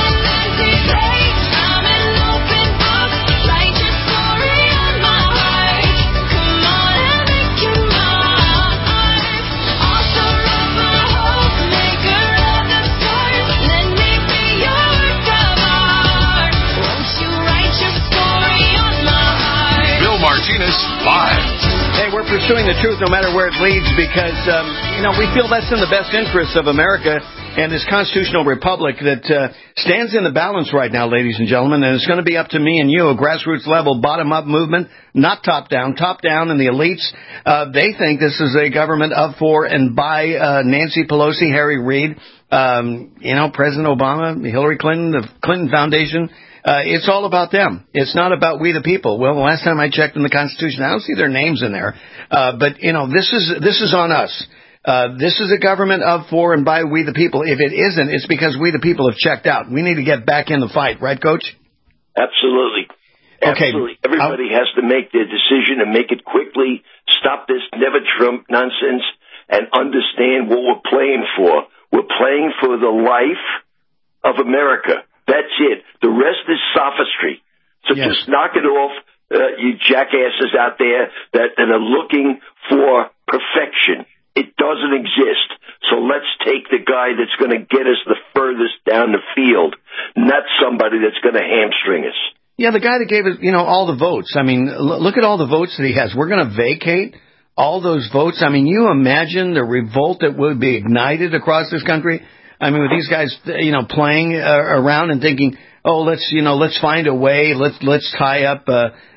Speaker 5: Bill Martinez Live.
Speaker 3: Hey, we're pursuing the truth no matter where it leads because, we feel that's in the best interests of America and this constitutional republic that stands in the balance right now, ladies and gentlemen. And it's going to be up to me and you, a grassroots level, bottom-up movement, not top-down. Top-down and the elites, they think this is a government of, for, and by Nancy Pelosi, Harry Reid, President Obama, Hillary Clinton, the Clinton Foundation. It's all about them. It's not about we the people. Well, the last time I checked in the Constitution, I don't see their names in there. But this is on us. This is a government of, for, and by we the people. If it isn't, it's because we the people have checked out. We need to get back in the fight. Right, Coach?
Speaker 14: Absolutely.
Speaker 3: Okay.
Speaker 14: Absolutely. Everybody has to make their decision and make it quickly. Stop this never Trump nonsense and understand what we're playing for. We're playing for the life of America. That's it. The rest is sophistry. So just knock it off, you jackasses out there that are looking for perfection. It doesn't exist. So let's take the guy that's going to get us the furthest down the field, not somebody that's going to hamstring us.
Speaker 3: Yeah, the guy that gave us, all the votes. I mean, look at all the votes that he has. We're going to vacate all those votes. I mean, you imagine the revolt that would be ignited across this country? I mean, with these guys, playing around and thinking, let's find a way, let's tie up,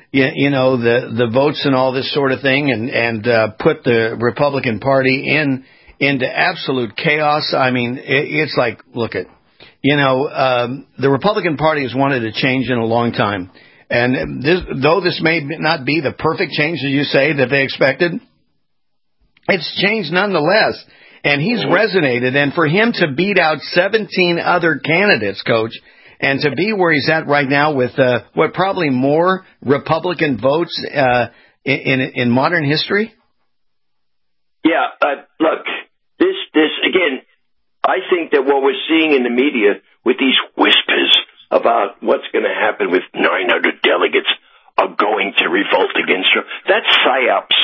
Speaker 3: the votes and all this sort of thing, and put the Republican Party into absolute chaos. I mean, it's like, look at, the Republican Party has wanted a change in a long time, and though this may not be the perfect change, as you say, that they expected, it's changed nonetheless. And he's resonated, and for him to beat out 17 other candidates, Coach, and to be where he's at right now with probably more Republican votes in modern history.
Speaker 14: Yeah, look, this again. I think that what we're seeing in the media with these whispers about what's going to happen with 900 delegates are going to revolt against Trump. That's psyops.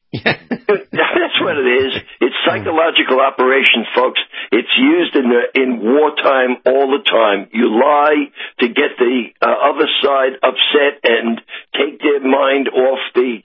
Speaker 14: That's what it is. It's psychological operations, folks. It's used in wartime all the time. You lie to get the other side upset and take their mind off the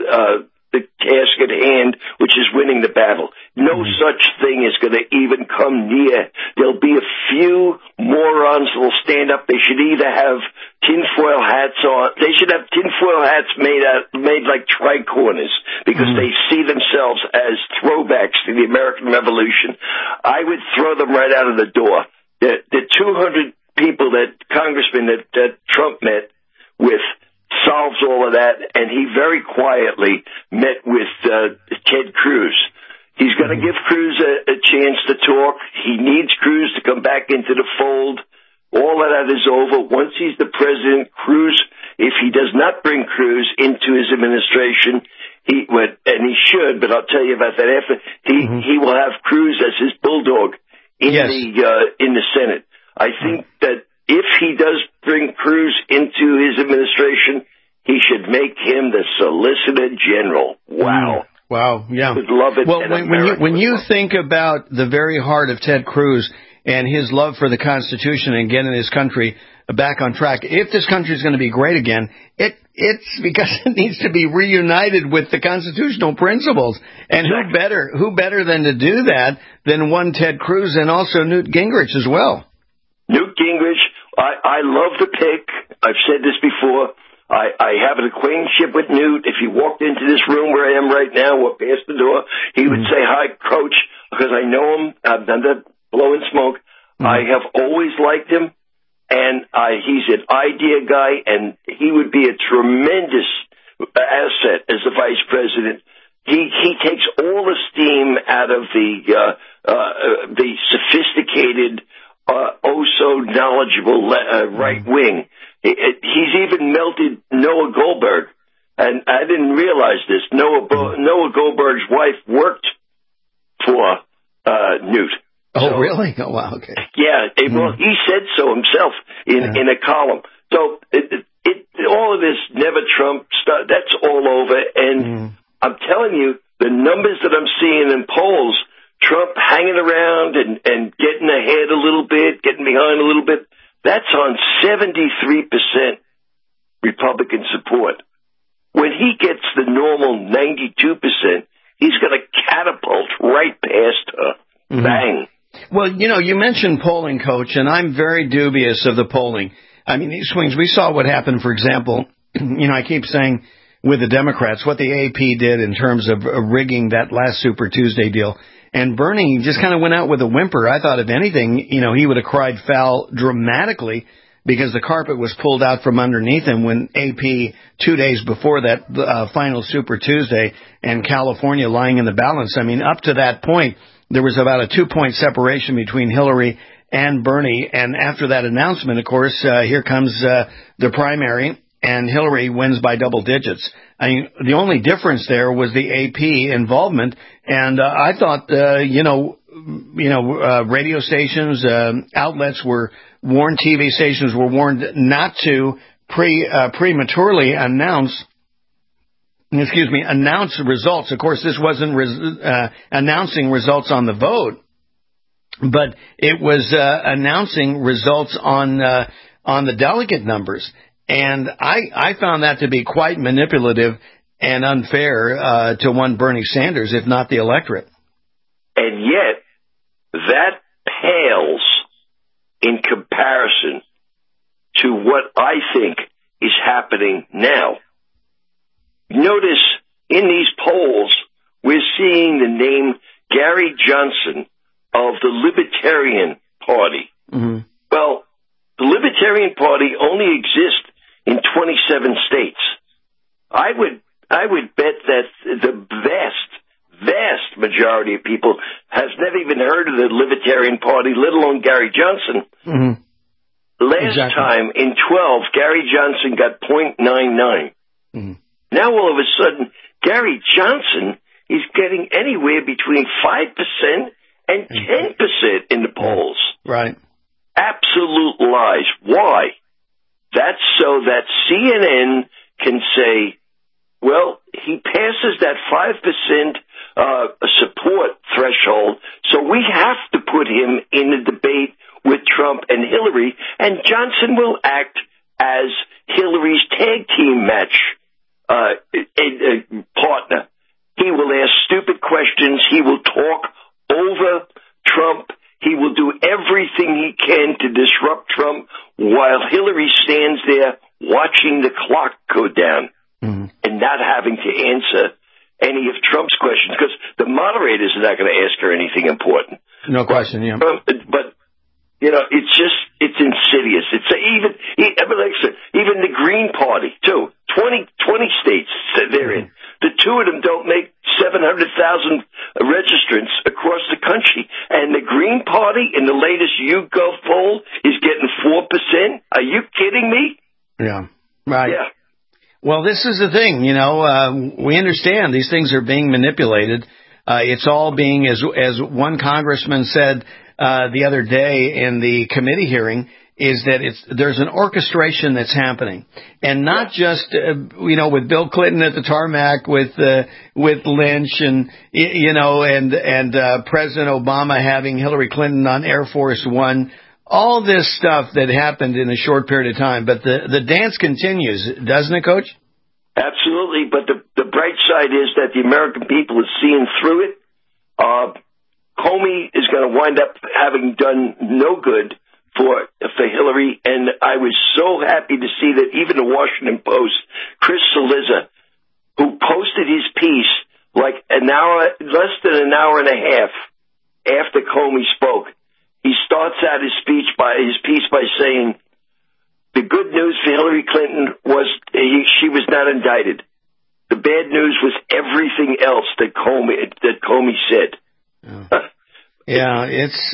Speaker 14: task at hand, which is winning the battle. No such thing is going to even come near. There'll be a few morons that will stand up. They should either have tinfoil hats on. They should have tinfoil hats made like tricorners because they see themselves as throwbacks to the American Revolution. I would throw them right out of the door. The 200 people congressmen that Trump met with solves all of that, and he very quietly met with Ted Cruz. He's going to give Cruz a chance to talk. He needs Cruz to come back into the fold. All of that is over. Once he's the president, Cruz, if he does not bring Cruz into his administration, and he should, but I'll tell you about that after, he will have Cruz as his bulldog in the Senate. I think that if he does bring Cruz into his administration, he should make him the Solicitor General. Wow.
Speaker 3: Wow, yeah.
Speaker 14: Would love it.
Speaker 3: Well, when you think about the very heart of Ted Cruz and his love for the Constitution and getting this country back on track, if this country is going to be great again, it's because it needs to be reunited with the constitutional principles. And who better than to do that than one Ted Cruz and also Newt Gingrich as well?
Speaker 14: Newt Gingrich, I love the pick. I've said this before. I have an acquaintanceship with Newt. If he walked into this room where I am right now or past the door, he would say, "Hi, Coach," because I know him. I've done that blowing smoke. I have always liked him, and he's an idea guy, and he would be a tremendous asset as the vice president. He takes all the steam out of the sophisticated, so knowledgeable right wing. He's even melted Noah Goldberg, and I didn't realize this. Noah Goldberg's wife worked for Newt.
Speaker 3: Oh, really? Oh, wow. Okay.
Speaker 14: Yeah. Well, he said so himself in a column. So all of this never Trump stuff, that's all over. And I'm telling you, the numbers that I'm seeing in polls, Trump hanging around and getting ahead a little bit, getting behind a little bit, that's on 73% Republican support. When he gets the normal 92%, he's going to catapult right past her. Bang.
Speaker 3: Well, you mentioned polling, Coach, and I'm very dubious of the polling. I mean, these swings, we saw what happened, for example, I keep saying with the Democrats, what the AP did in terms of rigging that last Super Tuesday deal. And Bernie just kind of went out with a whimper. I thought, if anything, he would have cried foul dramatically because the carpet was pulled out from underneath him when AP 2 days before that final Super Tuesday and California lying in the balance. I mean, up to that point, there was about a 2-point separation between Hillary and Bernie. And after that announcement, of course, here comes the primary, and Hillary wins by double digits. I mean, the only difference there was the AP involvement, and I thought, radio stations, outlets were warned, TV stations were warned not to prematurely announce results. Of course, this wasn't announcing results on the vote, but it was announcing results on the delegate numbers. And I found that to be quite manipulative and unfair to one Bernie Sanders, if not the electorate.
Speaker 14: And yet, that pales in comparison to what I think is happening now. Notice in these polls, we're seeing the name Gary Johnson of the Libertarian Party. Well, the Libertarian Party only exists in 27 states. I would bet that the vast majority of people has never even heard of the Libertarian Party, let alone Gary Johnson. Last time in 12, Gary Johnson got 0.99. Now all of a sudden, Gary Johnson is getting anywhere between 5% and 10% in the polls.
Speaker 3: Right.
Speaker 14: Absolute lies. Why? That's so that CNN can say, well, he passes that 5% support threshold, so we have to put him in a debate with Trump and Hillary, and Johnson will act as Hillary's tag team match partner. He will ask stupid questions. He will talk over Trump. He will do everything he can to disrupt Trump while Hillary stands there watching the clock go down and not having to answer any of Trump's questions, because the moderators are not going to ask her anything important.
Speaker 3: No question, yeah.
Speaker 14: But it's insidious. It's even the Green Party, too. 20 states they're in. The two of them don't make 700,000 registrants across the country. And the Green Party in the latest YouGov poll is getting 4%. Are you kidding me?
Speaker 3: Yeah. Right.
Speaker 14: Yeah.
Speaker 3: Well, this is the thing, we understand these things are being manipulated. It's all being, as one congressman said the other day in the committee hearing, is that there's an orchestration that's happening, and not just with Bill Clinton at the tarmac with Lynch and President Obama having Hillary Clinton on Air Force One. All this stuff that happened in a short period of time, but the dance continues, doesn't it, Coach?
Speaker 14: Absolutely, but the bright side is that the American people are seeing through it. Comey is going to wind up having done no good for Hillary, and I was so happy to see that even the Washington Post, Chris Cillizza, who posted his piece like less than an hour and a half after Comey spoke, he starts out his piece by saying, the good news for Hillary Clinton was she was not indicted. The bad news was everything else that Comey said.
Speaker 3: Yeah,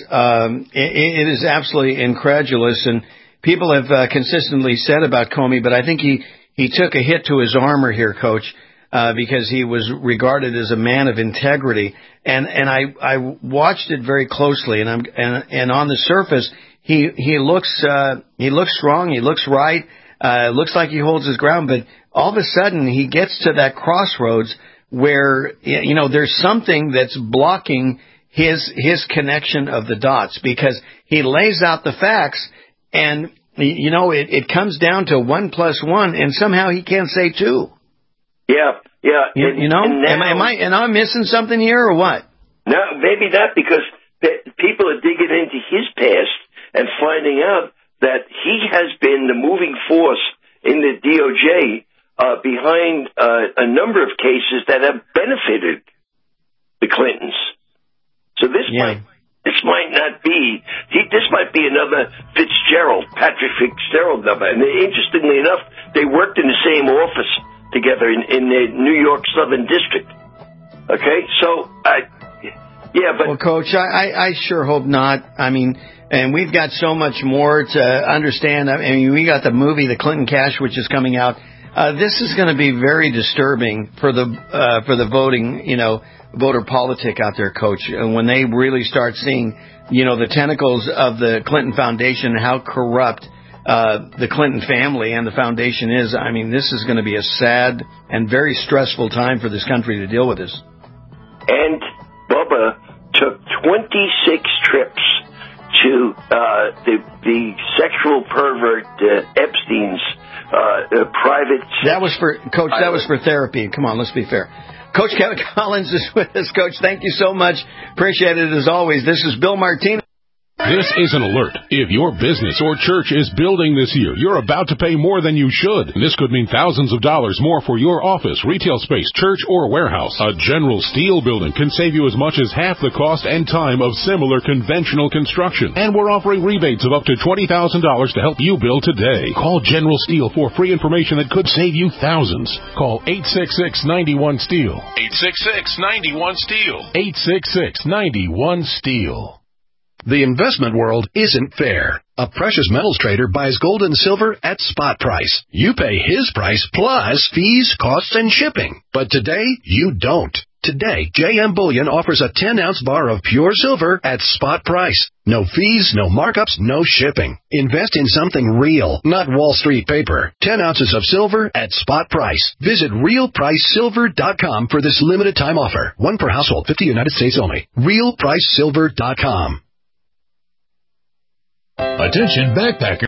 Speaker 3: it is absolutely incredulous, and people have consistently said about Comey, but I think he took a hit to his armor here, Coach, because he was regarded as a man of integrity, and I watched it very closely, and on the surface he looks strong, he looks right, looks like he holds his ground, but all of a sudden he gets to that crossroads where there's something that's blocking his connection of the dots, because he lays out the facts, and it comes down to 1 + 1, and somehow he can't say 2.
Speaker 14: Yeah.
Speaker 3: Am I missing something here or what?
Speaker 14: No, maybe not, because people are digging into his past and finding out that he has been the moving force in the DOJ behind a number of cases that have benefited the Clintons. So this might not be. This might be another Patrick Fitzgerald number. And interestingly enough, they worked in the same office together in the New York Southern District. Okay, so but
Speaker 3: well, Coach, I sure hope not. I mean, and we've got so much more to understand. I mean, we got the movie The Clinton Cash, which is coming out. This is going to be very disturbing for the voting, voter politic out there, Coach. When they really start seeing, the tentacles of the Clinton Foundation and how corrupt the Clinton family and the foundation is. I mean, this is going to be a sad and very stressful time for this country to deal with this.
Speaker 14: And Bubba took 26 trips to the sexual pervert Epstein's private.
Speaker 3: That was for Coach. That was for therapy. Come on, let's be fair. Coach Kevin Collins is with us. Coach, thank you so much. Appreciate it as always. This is Bill Martinez.
Speaker 18: This is an alert. If your business or church is building this year, you're about to pay more than you should. This could mean thousands of dollars more for your office, retail space, church, or warehouse. A General Steel building can save you as much as half the cost and time of similar conventional construction. And we're offering rebates of up to $20,000 to help you build today. Call General Steel for free information that could save you thousands. Call 866-91-STEEL.
Speaker 17: 866-91-STEEL.
Speaker 18: 866-91-STEEL.
Speaker 2: The investment world isn't fair. A precious metals trader buys gold and silver at spot price. You pay his price plus fees, costs, and shipping. But today, you don't. Today, JM Bullion offers a 10-ounce bar of pure silver at spot price. No fees, no markups, no shipping. Invest in something real, not Wall Street paper. 10 ounces of silver at spot price. Visit RealPriceSilver.com for this limited time offer. One per household, 50 United States only. RealPriceSilver.com.
Speaker 18: Attention backpackers.